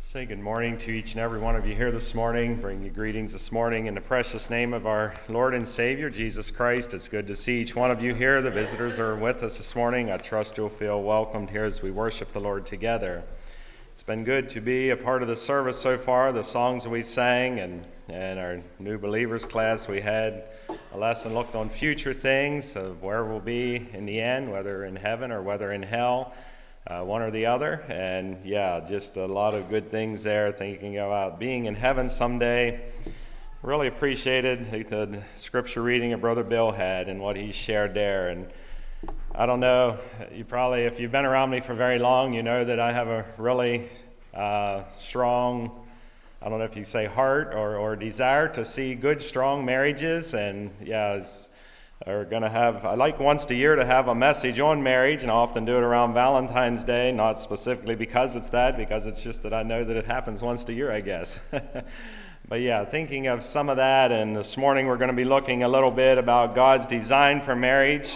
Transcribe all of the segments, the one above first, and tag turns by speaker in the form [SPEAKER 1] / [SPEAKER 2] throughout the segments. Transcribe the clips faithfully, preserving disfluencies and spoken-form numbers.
[SPEAKER 1] Say good morning to each and every one of you here this morning. Bring you greetings this morning in the precious name of our Lord and Savior, Jesus Christ. It's good to see each one of you here. The visitors are with us this morning. I trust you'll feel welcomed here as we worship the Lord together. It's been good to be a part of the service so far. The songs we sang and, and our new believers class, we had a lesson looked on future things of where we'll be in the end, whether in heaven or whether in hell. Uh, one or the other, and yeah, just a lot of good things there, thinking about being in heaven someday. Really appreciated the, the scripture reading that Brother Bill had and what he shared there. And I don't know, you probably, if you've been around me for very long, you know that I have a really uh, strong, I don't know if you say heart or, or desire to see good, strong marriages. And yeah, it's Are going to have, I like once a year to have a message on marriage, and I often do it around Valentine's Day, not specifically because it's that, because it's just that I know that it happens once a year, I guess. But yeah, thinking of some of that, and this morning we're going to be looking a little bit about God's design for marriage.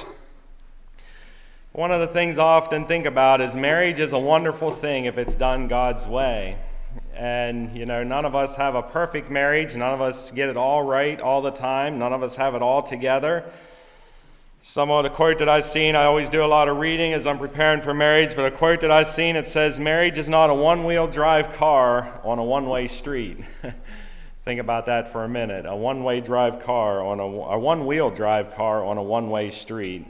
[SPEAKER 1] One of the things I often think about is marriage is a wonderful thing if it's done God's way. And, you know, none of us have a perfect marriage. None of us get it all right all the time. None of us have it all together. Some of the quote that I've seen, I always do a lot of reading as I'm preparing for marriage, but a quote that I've seen, it says, marriage is not a one-wheel drive car on a one-way street. Think about that for a minute. A one-way drive car on a, a one-wheel drive car on a one-way street.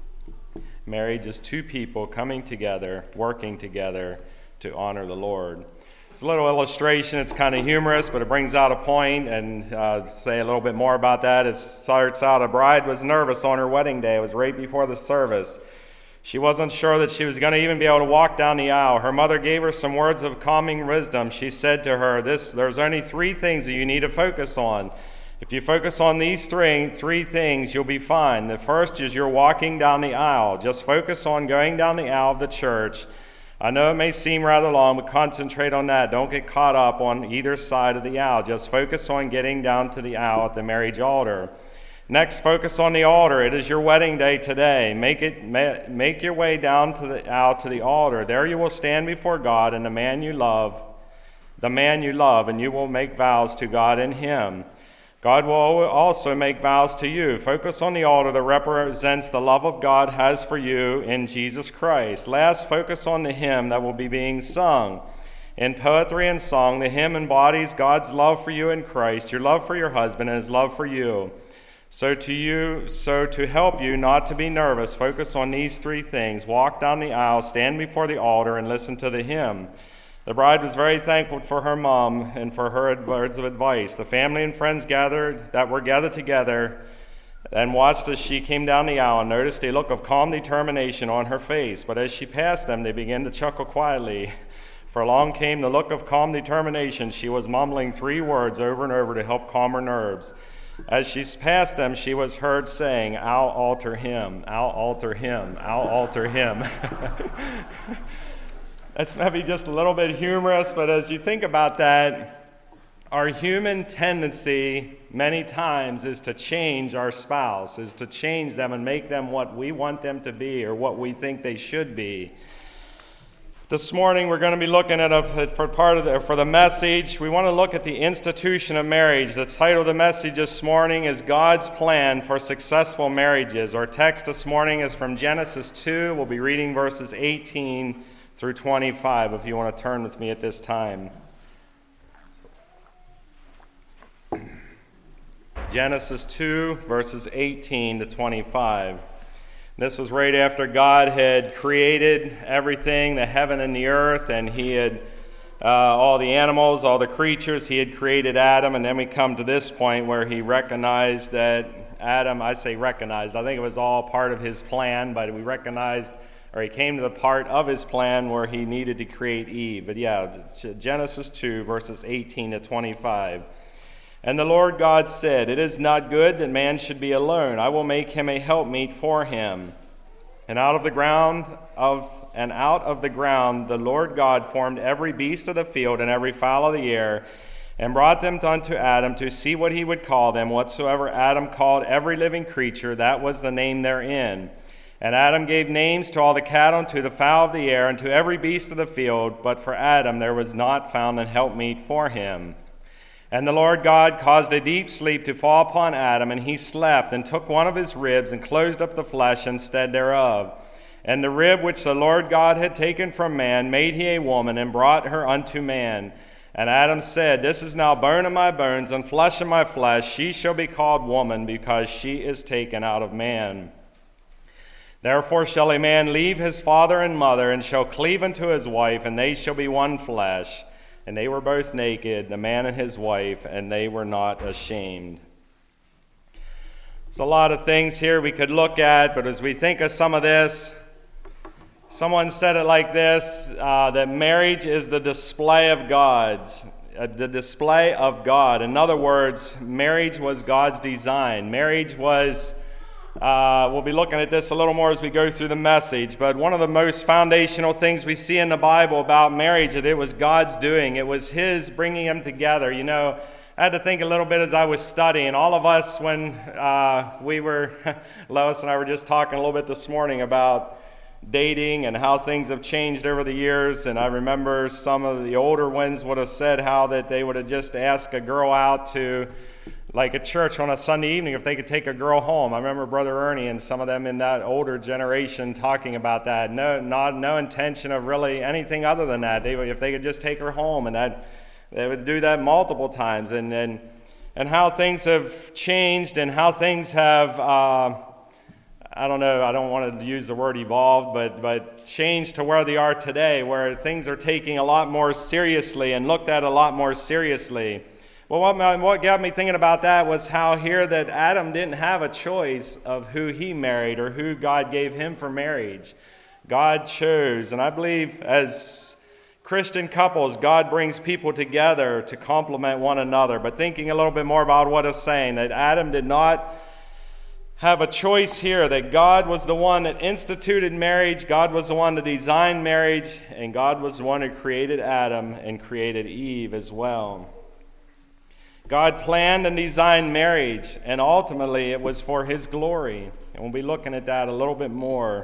[SPEAKER 1] Marriage is two people coming together, working together to honor the Lord. It's a little illustration. It's kind of humorous, but it brings out a point, and uh, say a little bit more about that. It starts out, a bride was nervous on her wedding day. It was right before the service. She wasn't sure that she was going to even be able to walk down the aisle. Her mother gave her some words of calming wisdom. She said to her, "This, there's only three things that you need to focus on. If you focus on these three, three things, you'll be fine. The first is you're walking down the aisle. Just focus on going down the aisle of the church. I know it may seem rather long, but concentrate on that. Don't get caught up on either side of the aisle. Just focus on getting down to the aisle at the marriage altar. Next, focus on the altar. It is your wedding day today. Make it make your way down to the aisle to the altar. There you will stand before God and the man you love, the man you love, and you will make vows to God and him. God will also make vows to you. Focus on the altar that represents the love of God has for you in Jesus Christ. Last, focus on the hymn that will be being sung. In poetry and song, the hymn embodies God's love for you in Christ, your love for your husband, and his love for you. So to you, so to help you not to be nervous, focus on these three things. Walk down the aisle, stand before the altar, and listen to the hymn. The bride was very thankful for her mom and for her words of advice. The family and friends gathered that were gathered together and watched as she came down the aisle and noticed a look of calm determination on her face. But as she passed them, they began to chuckle quietly. For along came the look of calm determination. She was mumbling three words over and over to help calm her nerves. As she passed them, she was heard saying, "I'll alter him, I'll alter him, I'll alter him." That's maybe just a little bit humorous, but as you think about that, our human tendency many times is to change our spouse, is to change them and make them what we want them to be or what we think they should be. This morning we're going to be looking at a, for part of the, for the message, we want to look at the institution of marriage. The title of the message this morning is God's Plan for Successful Marriages. Our text this morning is from Genesis two. We'll be reading verses eighteen through twenty-five, if you want to turn with me at this time. Genesis two, verses eighteen to twenty-five. This was right after God had created everything, the heaven and the earth, and he had uh, all the animals, all the creatures. He had created Adam, and then we come to this point where he recognized that Adam, I say recognized, I think it was all part of his plan, but we recognized or he came to the part of his plan where he needed to create Eve. But yeah, Genesis two, verses eighteen to twenty-five. And the Lord God said, "It is not good that man should be alone. I will make him a helpmeet for him." And out of the ground of and out of the ground the Lord God formed every beast of the field and every fowl of the air, and brought them unto Adam to see what he would call them. Whatsoever Adam called every living creature, that was the name therein. And Adam gave names to all the cattle, and to the fowl of the air, and to every beast of the field. But for Adam there was not found an helpmeet for him. And the Lord God caused a deep sleep to fall upon Adam, and he slept, and took one of his ribs, and closed up the flesh instead thereof. And the rib which the Lord God had taken from man made he a woman, and brought her unto man. And Adam said, This is now bone of my bones, and flesh of my flesh. She shall be called woman, because she is taken out of man. Therefore shall a man leave his father and mother, and shall cleave unto his wife, and they shall be one flesh. And they were both naked, the man and his wife, and they were not ashamed. There's a lot of things here we could look at, but as we think of some of this, someone said it like this, uh, that marriage is the display of God's, uh, the display of God. In other words, marriage was God's design. Marriage was... Uh, we'll be looking at this a little more as we go through the message, but one of the most foundational things we see in the Bible about marriage, that it was God's doing. It was His bringing them together. You know, I had to think a little bit as I was studying. All of us, when uh, we were, Lois and I were just talking a little bit this morning about dating and how things have changed over the years, and I remember some of the older ones would have said how that they would have just asked a girl out to like a church on a Sunday evening if they could take a girl home. I remember Brother Ernie and some of them in that older generation talking about that. No, not no intention of really anything other than that. They, if they could just take her home, and that they would do that multiple times. And and and how things have changed, and how things have uh, I don't know. I don't want to use the word evolved, but but changed to where they are today, where things are taken a lot more seriously and looked at a lot more seriously. Well, what, what got me thinking about that was how here that Adam didn't have a choice of who he married or who God gave him for marriage. God chose, and I believe as Christian couples, God brings people together to complement one another. But thinking a little bit more about what it's saying, that Adam did not have a choice here, that God was the one that instituted marriage, God was the one that designed marriage, and God was the one who created Adam and created Eve as well. God planned and designed marriage, and ultimately it was for His glory. And we'll be looking at that a little bit more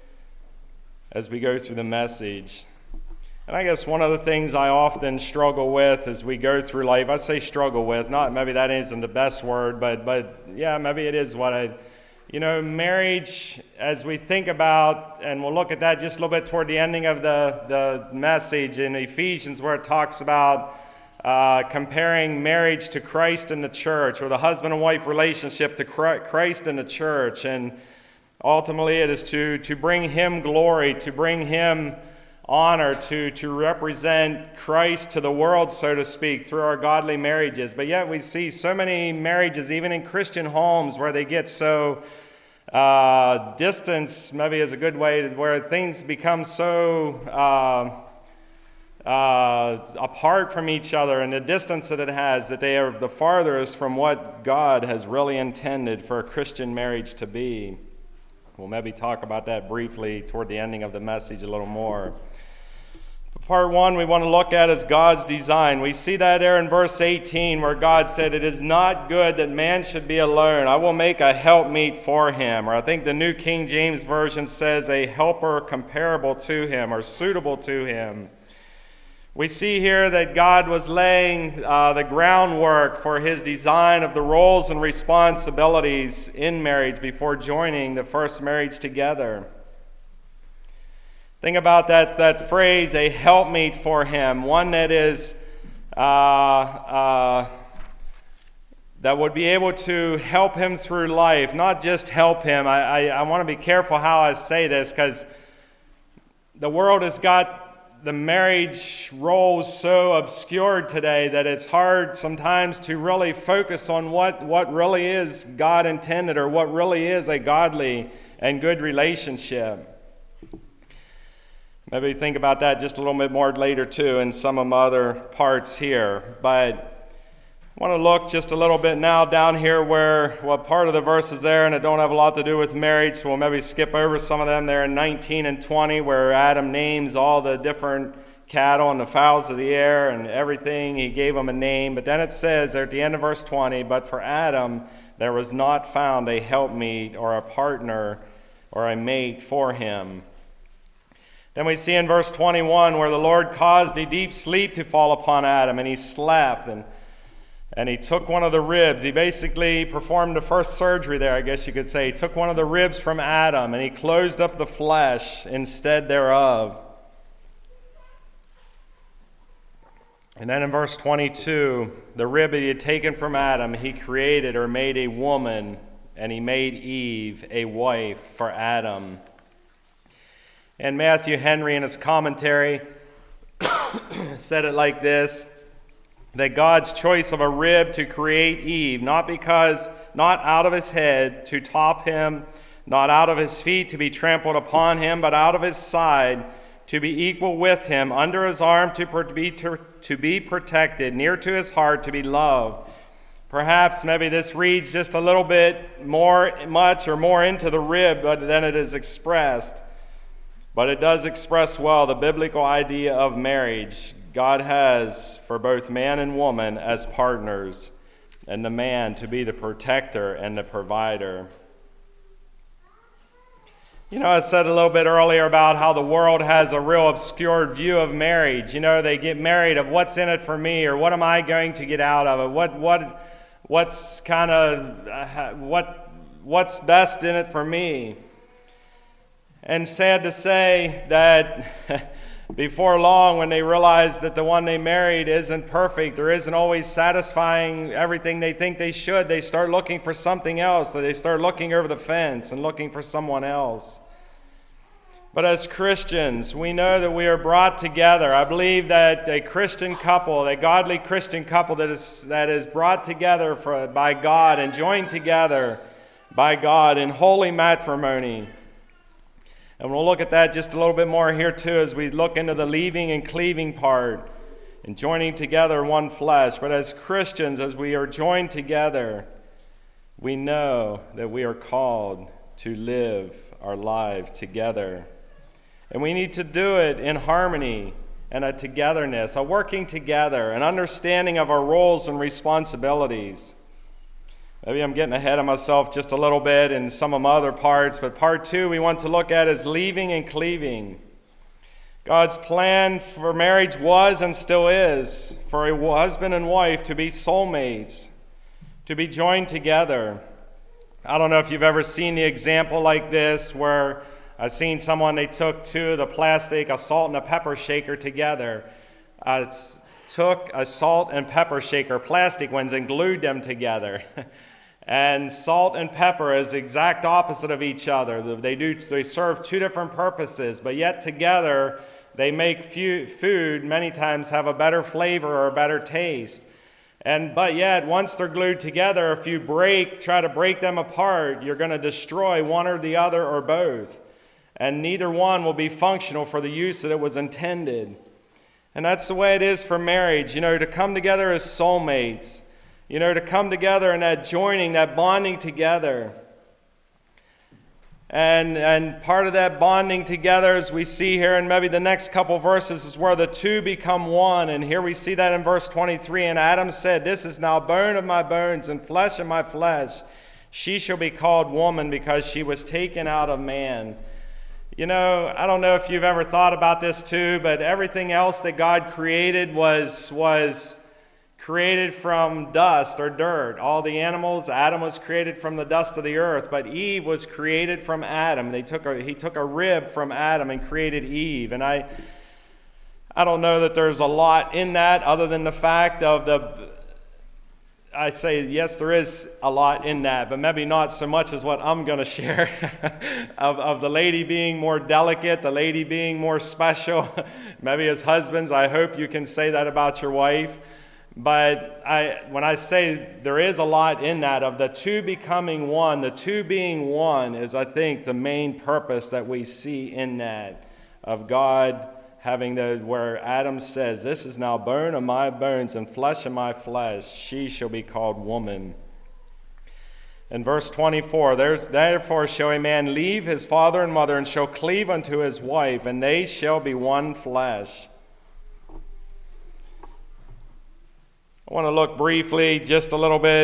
[SPEAKER 1] as we go through the message. And I guess one of the things I often struggle with as we go through life, I say struggle with, not maybe that isn't the best word, but but yeah, maybe it is what I, you know, marriage, as we think about, and we'll look at that just a little bit toward the ending of the, the message in Ephesians, where it talks about Uh, comparing marriage to Christ and the church, or the husband and wife relationship to Christ and the church. And ultimately it is to, to bring Him glory, to bring Him honor, to, to represent Christ to the world, so to speak, through our godly marriages. But yet we see so many marriages, even in Christian homes, where they get so uh, distance, maybe is a good way, to, where things become so Uh, Uh, apart from each other, and the distance that it has, that they are the farthest from what God has really intended for a Christian marriage to be. We'll maybe talk about that briefly toward the ending of the message a little more. But part one we want to look at is God's design. We see that there in verse eighteen, where God said, "It is not good that man should be alone. I will make a helpmeet for him." Or I think the New King James Version says, "a helper comparable to him," or suitable to him. We see here that God was laying uh, the groundwork for His design of the roles and responsibilities in marriage before joining the first marriage together. Think about that, that phrase, a helpmeet for him, one that is uh, uh, that would be able to help him through life, not just help him. I, I, I want to be careful how I say this, because the world has got the marriage roles so obscured today that it's hard sometimes to really focus on what, what really is God intended, or what really is a godly and good relationship. Maybe think about that just a little bit more later too in some of my other parts here. But I want to look just a little bit now down here where, well, part of the verses there, and it don't have a lot to do with marriage, so we'll maybe skip over some of them there in nineteen and twenty, where Adam names all the different cattle and the fowls of the air and everything. He gave them a name. But then it says there at the end of verse twenty, "But for Adam there was not found a helpmeet," or a partner, or a mate for him. Then we see in verse twenty-one where the Lord caused a deep sleep to fall upon Adam, and he slept, and, and he took one of the ribs. He basically performed the first surgery there, I guess you could say. He took one of the ribs from Adam, and he closed up the flesh instead thereof. And then in verse twenty-two, the rib that he had taken from Adam, he created or made a woman, and he made Eve a wife for Adam. And Matthew Henry in his commentary said it like this, that God's choice of a rib to create Eve, not because, not out of his head to top him, not out of his feet to be trampled upon him, but out of his side to be equal with him, under his arm to be, to, to be protected, near to his heart to be loved. Perhaps maybe this reads just a little bit more, much or more into the rib than it is expressed. But it does express well the biblical idea of marriage. God has for both man and woman as partners, and the man to be the protector and the provider. You know, I said a little bit earlier about how the world has a real obscured view of marriage. You know, they get married of what's in it for me, or what am I going to get out of it? What what what's kind of uh, what what's best in it for me? And sad to say that before long, when they realize that the one they married isn't perfect or isn't always satisfying everything they think they should, they start looking for something else. So they start looking over the fence and looking for someone else. But as Christians, we know that we are brought together. I believe that a Christian couple, a godly Christian couple that is that is brought together for, by God and joined together by God in holy matrimony. And we'll look at that just a little bit more here too as we look into the leaving and cleaving part and joining together one flesh. But as Christians, as we are joined together, we know that we are called to live our lives together. And we need to do it in harmony and a togetherness, a working together, an understanding of our roles and responsibilities. Maybe I'm getting ahead of myself just a little bit in some of my other parts, but part two we want to look at is leaving and cleaving. God's plan for marriage was and still is for a husband and wife to be soulmates, to be joined together. I don't know if you've ever seen the example like this where I've seen someone, they took two of the plastic, a salt and a pepper shaker together. Uh, it's, took a salt and pepper shaker, plastic ones, and glued them together. And salt and pepper is the exact opposite of each other. They do they serve two different purposes, but yet together they make few, food many times have a better flavor or a better taste. And but yet once they're glued together, if you break, try to break them apart, you're going to destroy one or the other or both. And neither one will be functional for the use that it was intended. And that's the way it is for marriage, you know, to come together as soulmates. You know, to come together and that joining, that bonding together. And and part of that bonding together, as we see here in maybe the next couple verses, is where the two become one. And here we see that in verse twenty-three. And Adam said, "This is now bone of my bones and flesh of my flesh. She shall be called woman because she was taken out of man." You know, I don't know if you've ever thought about this too, but everything else that God created was was... created from dust or dirt. All the animals, Adam was created from the dust of the earth, but Eve was created from Adam. They took a, he took a rib from Adam and created Eve. And I, I don't know that there's a lot in that other than the fact of the, I say, yes, there is a lot in that, but maybe not so much as what I'm going to share of, of the lady being more delicate, the lady being more special. Maybe as husbands, I hope you can say that about your wife. But I, when I say there is a lot in that, of the two becoming one, the two being one is, I think, the main purpose that we see in that, of God having the, where Adam says, "This is now bone of my bones and flesh of my flesh, she shall be called woman." In verse twenty-four, There's, "Therefore shall a man leave his father and mother, and shall cleave unto his wife, and they shall be one flesh." I want to look briefly, just a little bit,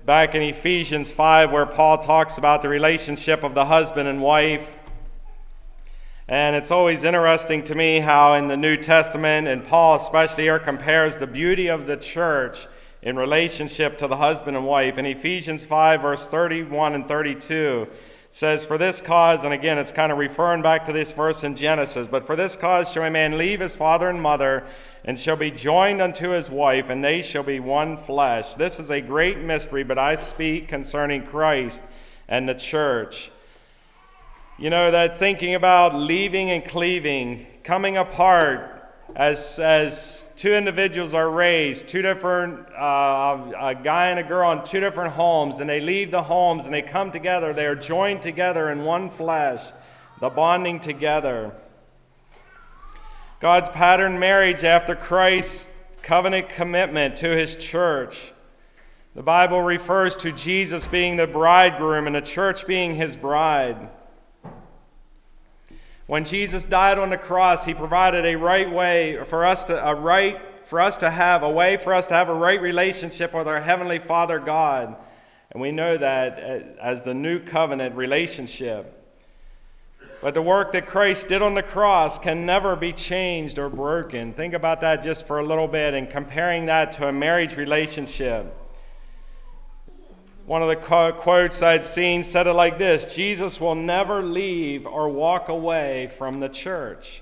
[SPEAKER 1] back in Ephesians five where Paul talks about the relationship of the husband and wife. And it's always interesting to me how in the New Testament, and Paul especially here compares the beauty of the church in relationship to the husband and wife. In Ephesians five, verse thirty-one and thirty-two, it says, "For this cause," and again it's kind of referring back to this verse in Genesis, "but for this cause shall a man leave his father and mother, and shall be joined unto his wife, and they shall be one flesh. This is a great mystery, but I speak concerning Christ and the church." You know, that thinking about leaving and cleaving, coming apart as as two individuals are raised, two different, uh, a guy and a girl in two different homes, and they leave the homes and they come together. They are joined together in one flesh, the bonding together. God's patterned marriage after Christ's covenant commitment to his church. The Bible refers to Jesus being the bridegroom and the church being his bride. When Jesus died on the cross, he provided a right way for us to a right for us to have a way for us to have a right relationship with our heavenly Father God, and we know that as the new covenant relationship. But the work that Christ did on the cross can never be changed or broken. Think about that just for a little bit and comparing that to a marriage relationship. One of the quotes I'd seen said it like this: "Jesus will never leave or walk away from the church."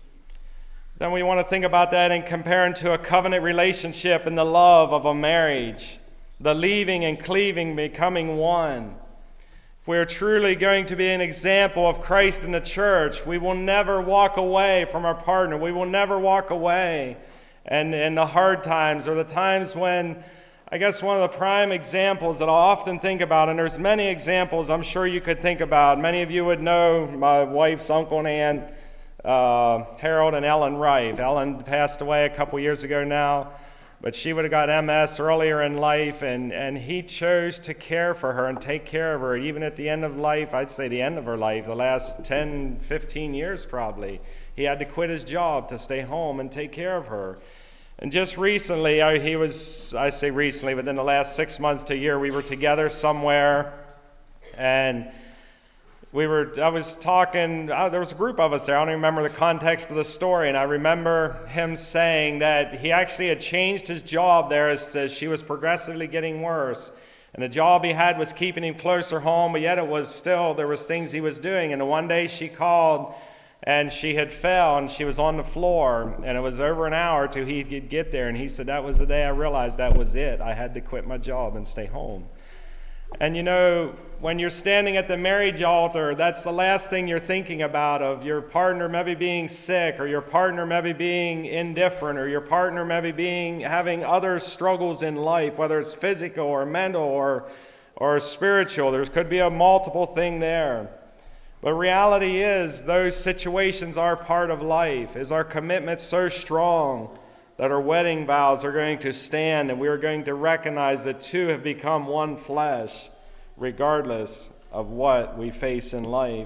[SPEAKER 1] Then we want to think about that and compare it to a covenant relationship and the love of a marriage, the leaving and cleaving becoming one. If we are truly going to be an example of Christ in the church, we will never walk away from our partner. We will never walk away. And in the hard times or the times when, I guess one of the prime examples that I'll often think about, and there's many examples I'm sure you could think about. Many of you would know my wife's uncle and aunt, uh, Harold and Ellen Rife. Ellen passed away a couple years ago now, but she would have got M S earlier in life, and, and he chose to care for her and take care of her, even at the end of life. I'd say the end of her life, the last ten, fifteen years probably. He had to quit his job to stay home and take care of her. And just recently, I, he was, I say recently, within the last six months to a year, we were together somewhere, and we were, I was talking, uh, there was a group of us there, I don't even remember the context of the story, and I remember him saying that he actually had changed his job there as, as she was progressively getting worse. And the job he had was keeping him closer home, but yet it was still, there was things he was doing. And one day she called, and she had fell, and she was on the floor, and it was over an hour till he could get there. And he said, that was the day I realized that was it. I had to quit my job and stay home. And you know, when you're standing at the marriage altar, that's the last thing you're thinking about, of your partner maybe being sick, or your partner maybe being indifferent, or your partner maybe being having other struggles in life, whether it's physical or mental or, or spiritual. There could be a multiple thing there. But reality is, those situations are part of life. Is our commitment so strong that our wedding vows are going to stand, and we are going to recognize that two have become one flesh, regardless of what we face in life?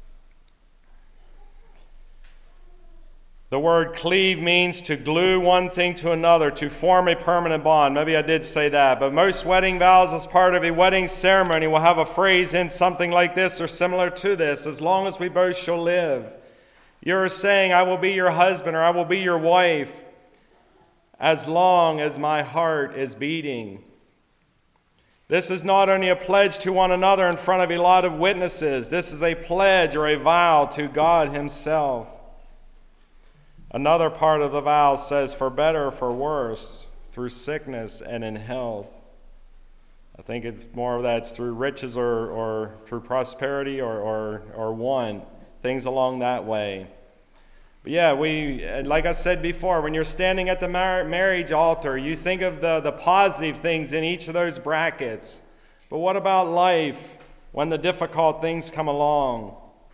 [SPEAKER 1] The word cleave means to glue one thing to another, to form a permanent bond. Maybe I did say that, but most wedding vows as part of a wedding ceremony will have a phrase in something like this or similar to this: as long as we both shall live. You're saying, I will be your husband, or I will be your wife, as long as my heart is beating. This is not only a pledge to one another in front of a lot of witnesses. This is a pledge or a vow to God himself. Another part of the vow says, for better or for worse, through sickness and in health. I think it's more of that's through riches or, or through prosperity or, or, or want, things along that way. But yeah, we, like I said before, when you're standing at the mar- marriage altar, you think of the, the positive things in each of those brackets. But what about life when the difficult things come along?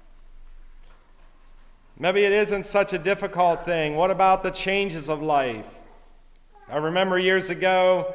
[SPEAKER 1] Maybe it isn't such a difficult thing. What about the changes of life? I remember years ago,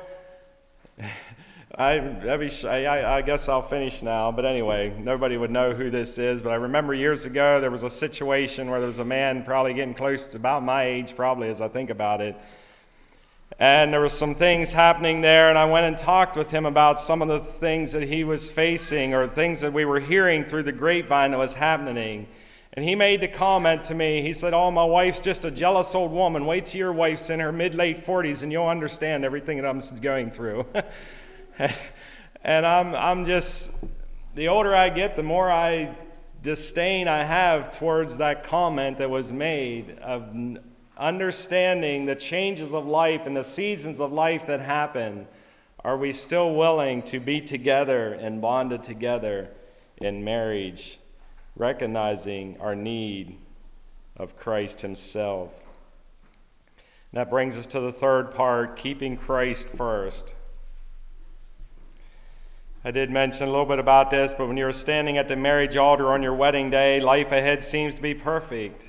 [SPEAKER 1] I, I, I guess I'll finish now, but anyway, nobody would know who this is, but I remember years ago there was a situation where there was a man probably getting close to about my age, probably, as I think about it, And there were some things happening there, and I went and talked with him about some of the things that he was facing or things that we were hearing through the grapevine that was happening. And he made the comment to me, he said, "Oh, my wife's just a jealous old woman. Wait till your wife's in her mid-late forties and you'll understand everything that I'm going through." And I'm, I'm just, the older I get, the more I disdain I have towards that comment that was made of understanding the changes of life and the seasons of life that happen. Are we still willing to be together and bonded together in marriage, recognizing our need of Christ himself? And that brings us to the third part, keeping Christ first. I did mention a little bit about this, but when you're standing at the marriage altar on your wedding day, life ahead seems to be perfect.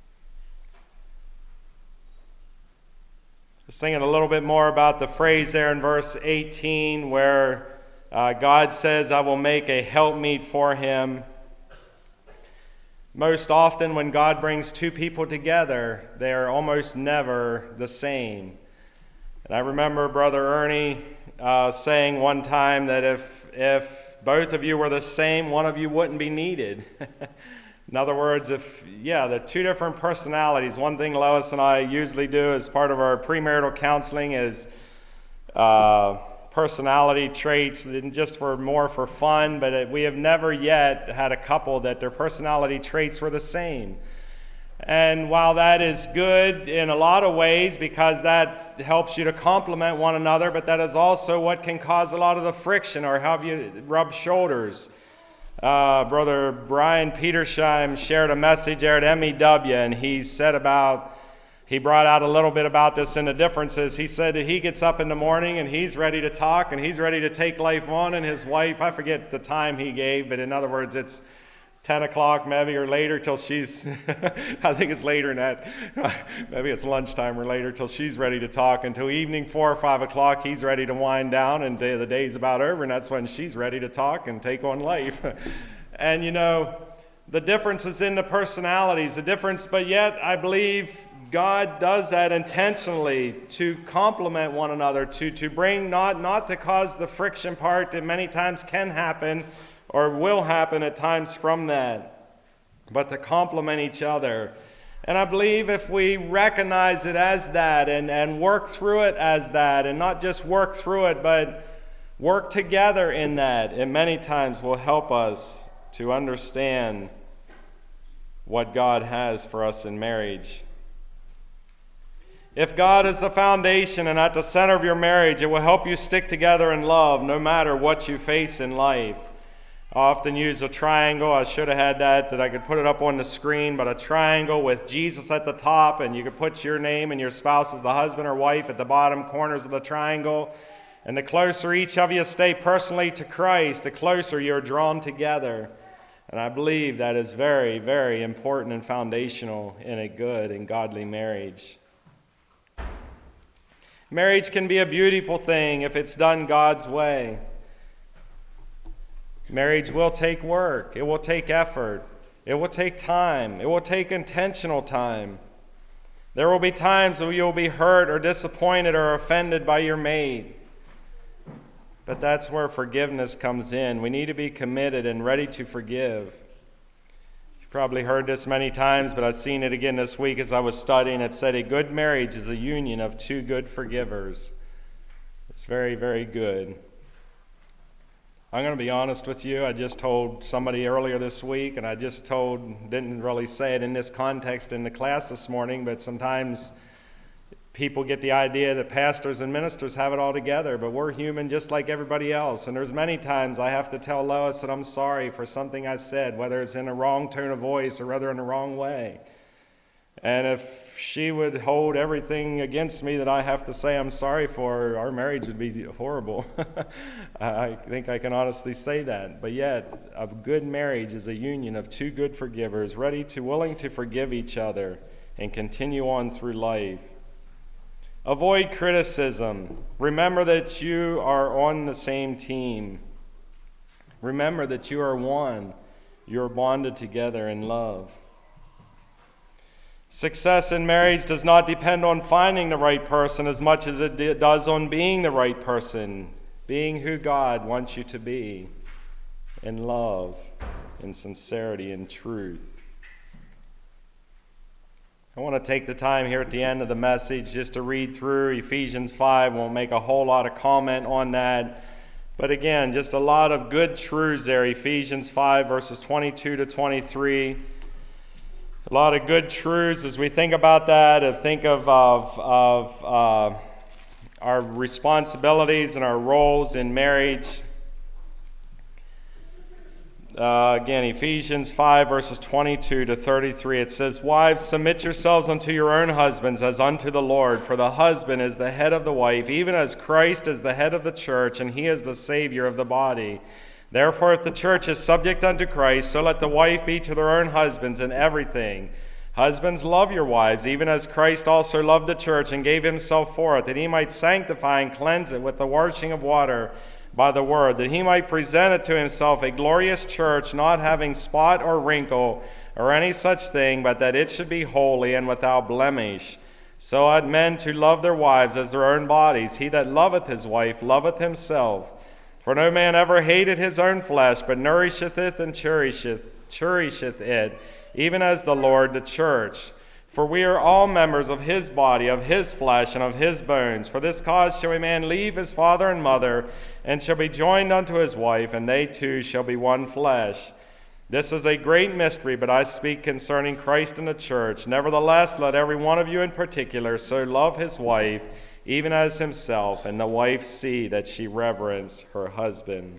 [SPEAKER 1] Just thinking a little bit more about the phrase there in verse eighteen where uh, God says, "I will make a helpmeet for him." Most often when God brings two people together, they are almost never the same. And I remember Brother Ernie uh, saying one time that if if both of you were the same, one of you wouldn't be needed. In other words, if, yeah, the two different personalities. One thing Lois and I usually do as part of our premarital counseling is uh, personality traits, just for more for fun, but it, we have never yet had a couple that their personality traits were the same. And while that is good in a lot of ways because that helps you to complement one another, but that is also what can cause a lot of the friction or have you rub shoulders. Uh, Brother Brian Petersheim shared a message there at M E W, and he said about, he brought out a little bit about this in the differences. He said that he gets up in the morning and he's ready to talk and he's ready to take life on, and his wife, I forget the time he gave, but in other words, it's ten o'clock maybe or later till she's, I think it's later than that, maybe it's lunchtime or later till she's ready to talk. Until evening four or five o'clock, he's ready to wind down, and the, the day's about over, and that's when she's ready to talk and take on life. And you know, the difference is in the personalities, the difference, but yet I believe God does that intentionally to complement one another, to, to bring, not, not to cause the friction part that many times can happen or will happen at times from that, but to complement each other. And I believe if we recognize it as that and, and work through it as that, and not just work through it, but work together in that, it many times will help us to understand what God has for us in marriage. If God is the foundation and at the center of your marriage, it will help you stick together in love no matter what you face in life. I often use a triangle. I should have had that, that I could put it up on the screen, but a triangle with Jesus at the top, and you could put your name and your spouse as the husband or wife at the bottom corners of the triangle. And the closer each of you stay personally to Christ, the closer you're drawn together. And I believe that is very, very important and foundational in a good and godly marriage. Marriage can be a beautiful thing if it's done God's way. Marriage will take work. It will take effort. It will take time. It will take intentional time. There will be times when you'll be hurt or disappointed or offended by your mate. But that's where forgiveness comes in. We need to be committed and ready to forgive. You've probably heard this many times, but I've seen it again this week as I was studying. It said a good marriage is a union of two good forgivers. It's very, very good. I'm going to be honest with you. I just told somebody earlier this week, and I just told, didn't really say it in this context in the class this morning, but sometimes people get the idea that pastors and ministers have it all together, but we're human just like everybody else. And there's many times I have to tell Lois that I'm sorry for something I said, whether it's in a wrong tone of voice or rather in the wrong way. And if she would hold everything against me that I have to say I'm sorry for, our marriage would be horrible. I think I can honestly say that. But yet, a good marriage is a union of two good forgivers, ready to, willing to forgive each other and continue on through life. Avoid criticism. Remember that you are on the same team. Remember that you are one. You are bonded together in love. Success in marriage does not depend on finding the right person as much as it does on being the right person, being who God wants you to be, in love, in sincerity, in truth. I want to take the time here at the end of the message just to read through Ephesians five. Won't make a whole lot of comment on that. But again, just a lot of good truths there. Ephesians five, verses twenty-two to twenty-three. A lot of good truths as we think about that, and think of, of, of uh, our responsibilities and our roles in marriage. Uh, again, Ephesians five, verses twenty-two to thirty-three, it says, "Wives, submit yourselves unto your own husbands as unto the Lord. For the husband is the head of the wife, even as Christ is the head of the church, and he is the Savior of the body. Therefore, if the church is subject unto Christ, so let the wife be to their own husbands in everything. Husbands, love your wives, even as Christ also loved the church and gave himself for it, that he might sanctify and cleanse it with the washing of water by the word, that he might present it to himself a glorious church, not having spot or wrinkle or any such thing, but that it should be holy and without blemish. So ought men to love their wives as their own bodies. He that loveth his wife loveth himself. For no man ever hated his own flesh, but nourisheth it and cherisheth, cherisheth it, even as the Lord the church. For we are all members of his body, of his flesh, and of his bones. For this cause shall a man leave his father and mother, and shall be joined unto his wife, and they two shall be one flesh. This is a great mystery, but I speak concerning Christ and the church. Nevertheless, let every one of you in particular so love his wife, even as himself, and the wife see that she reverence her husband."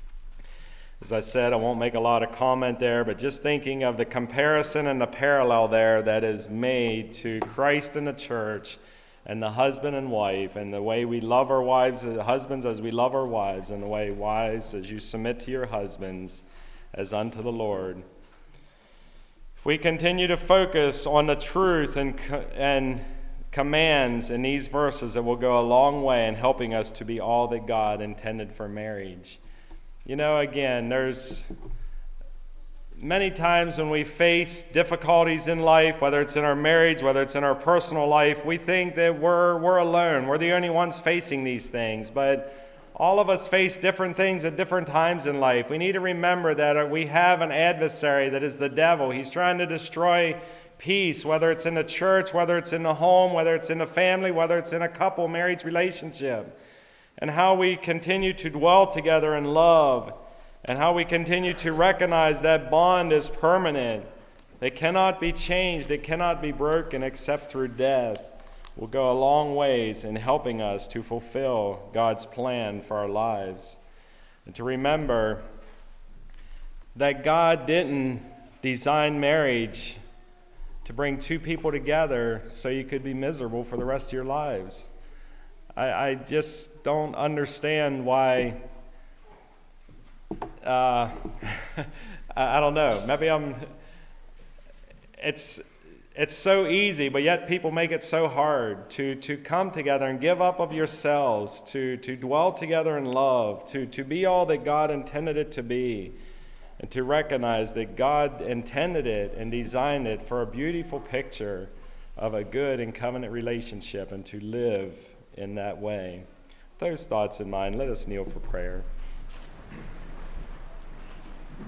[SPEAKER 1] As I said, I won't make a lot of comment there, but just thinking of the comparison and the parallel there that is made to Christ and the church and the husband and wife, and the way we love our wives, husbands as we love our wives, and the way wives as you submit to your husbands as unto the Lord. If we continue to focus on the truth and and commands in these verses, it will go a long way in helping us to be all that God intended for marriage. You know, again, there's many times when we face difficulties in life, whether it's in our marriage, whether it's in our personal life, we think that we're we're alone. We're the only ones facing these things. But all of us face different things at different times in life. We need to remember that we have an adversary that is the devil. He's trying to destroy peace, whether it's in the church, whether it's in the home, whether it's in the family, whether it's in a couple marriage relationship. And how we continue to dwell together in love, and how we continue to recognize that bond is permanent. It cannot be changed, it cannot be broken except through death, will go a long ways in helping us to fulfill God's plan for our lives. And to remember that God didn't design marriage to bring two people together so you could be miserable for the rest of your lives. I, I just don't understand why, uh, I, I don't know, maybe I'm, it's it's so easy, but yet people make it so hard to, to come together and give up of yourselves, to, to dwell together in love, to, to be all that God intended it to be, and to recognize that God intended it and designed it for a beautiful picture of a good and covenant relationship, and to live in that way. With those thoughts in mind, let us kneel for prayer.